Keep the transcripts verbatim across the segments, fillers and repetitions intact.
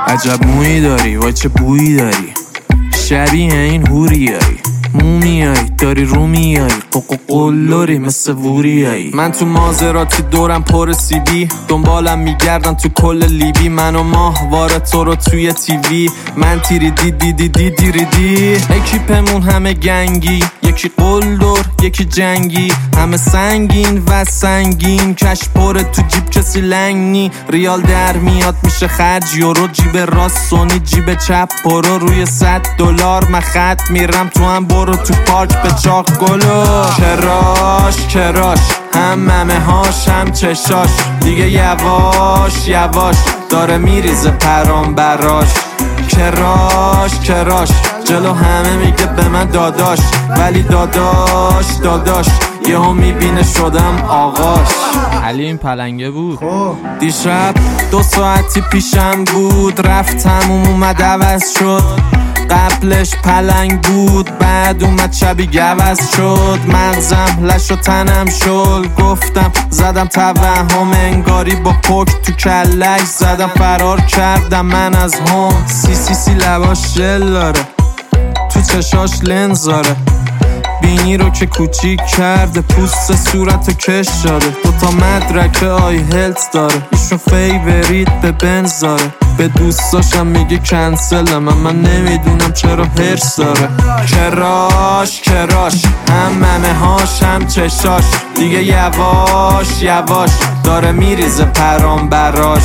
عجب مویی داری وای چه بویی داری، شبیه این هوریایی، مومیایی داری رومیایی، قوقو قلوری مثل ووریایی. من تو مازراتی دورم پر سیبی، دنبالم میگردن تو کل لیبی، من و ماهواره تو رو توی تیوی، من تیری دی دی دی دی دیری دی. اکیپمون همه گنگی، یکی قلدر یکی جنگی، همه سنگین و سنگین، کش پره تو جیب کسی لنگ نی، ریال در میاد میشه خرج یورو، جیب راست سونی جیب چپ برو، روی صد دلار من خط میرم تو هم برو تو پارک به چاق گلو. کراش کراش هم ممه هاش هم چشاش، دیگه یواش یواش داره میریزه پرام براش. کراش کراش جلو همه میگه به من داداش، ولی داداش داداش یهو میبینه شدم آقاش. علی این پلنگه بود دیشب دو ساعتی پیشم بود، رفتم اومد عوض شد، قبلش پلنگ بود بعد اومد شبی گوز شد، مغزم لش و تنم شل، گفتم زدم توهم انگاری با پک تو کلش زدم، فرار کردم من از هم. سی سی سی لباش جل داره، تو چشاش لنز داره، بینی رو که کوچیک کرده، پوست صورت رو کش داده، دوتا مدرک آی هلت داره، ایشون فیورید به بنز داره، به دوستاشم میگه کنسل، من من نمیدونم چرا هرس داره. کراش کراش هم ممه هاش هم چشاش، دیگه یواش یواش داره میریزه پرام براش.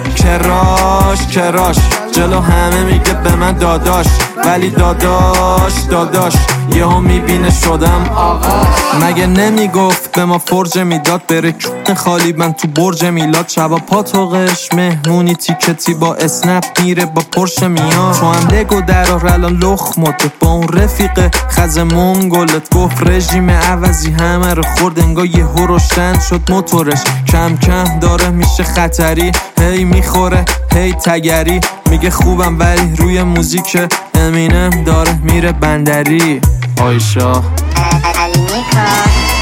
کراش کراش جلو همه میگه به من داداش، ولی داداش داداش یهو میبینه شدم آقا. مگه نمیگفت به ما فرج میداد، بره کون خالی من تو برج میلاد، شبا پاتوقش مهمونی تیکتی با اسنپ میره با پرش میاد، تو هم لگو درار الان لخمته با اون رفیق خز منگلت، گفت رژیم عوضی همه رو خورد انگار یهو روشن شد موتورش، کم کم داره میشه خطری، هی میخوره هی تگری، میگه خوبم ولی روی موزیک امینم داره میره بندری. آیشا